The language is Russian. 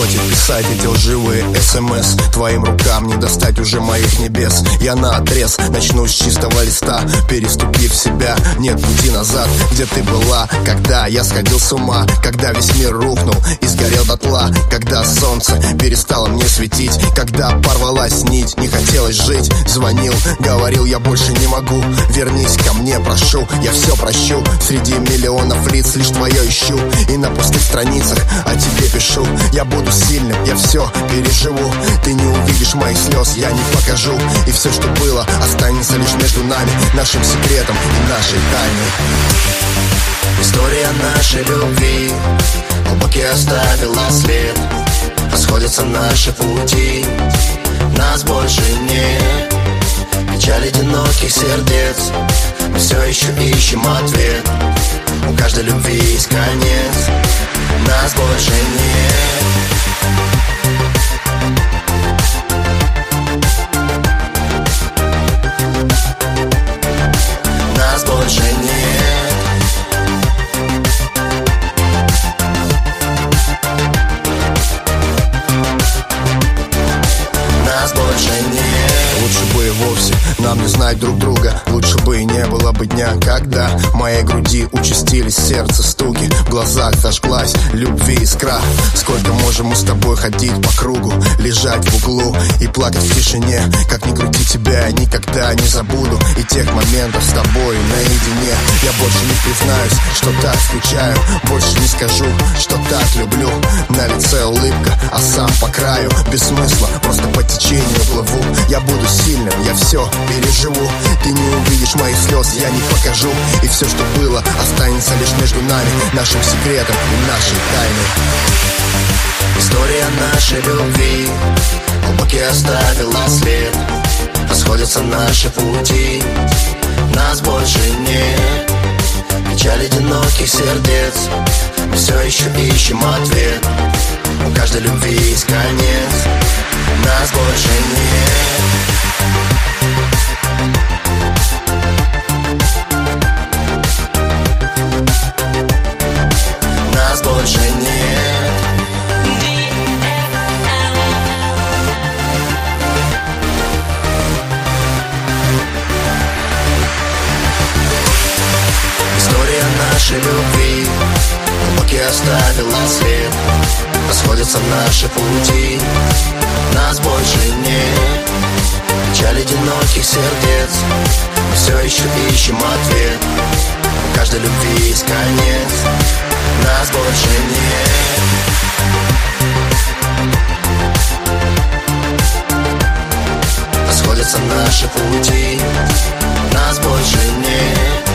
хватит писать эти лживые СМС. Твоим рукам не достать уже моих небес. Я наотрез начну с чистого листа, переступив себя, нет пути назад. Где ты была, когда я сходил с ума, когда весь мир рухнул и сгорел дотла, когда солнце перестало мне светить, когда порвалась нить, не хотелось жить. Звонил, говорил, я больше не могу. Вернись ко мне, прошу, я все прощу. Среди миллионов лиц лишь твое ищу, и на пустых страницах о тебе пишу. Я буду сильным, я все переживу. Ты не увидишь моих слез, я не покажу. И все, что было, останется лишь между нами, нашим секретом и нашей тайной. История нашей любви глубокий оставила след. Расходятся наши пути, нас больше нет. Печаль одиноких сердец, мы все еще ищем ответ. У каждой любви есть конец, нас больше нет. Нас больше нет. Нас больше нет. Лучше бы и вовсе нам не знать друг друга. Лучше бы и не было бы дня, когда в моей груди участились сердце стуки, в глазах зажглась любви искра. Сколько можем мы с тобой ходить по кругу, лежать в углу и плакать в тишине. Как ни крути, тебя я никогда не забуду, и тех моментов с тобой наедине. Я больше не признаюсь, что так скучаю, больше не скажу, что так люблю. На лице улыбка, а сам по краю без смысла, просто по течению плыву. Я буду сильным, я все переживу. Ты не увидишь моих слез, я не покажу. И все, что было, останется лишь между нами, нашим секретом и нашей тайной. История нашей любви глубокий оставила след. Расходятся наши пути, нас больше нет. Печаль одиноких сердец, мы все еще ищем ответ. У каждой любви есть конец, нас больше нет. Нас больше нет. История нашей любви глубокий оставила след. Расходятся наши пути, нас больше нет. Печаль одиноких сердец, мы все еще ищем ответ. У каждой любви есть конец, нас больше нет. Расходятся наши пути, нас больше нет.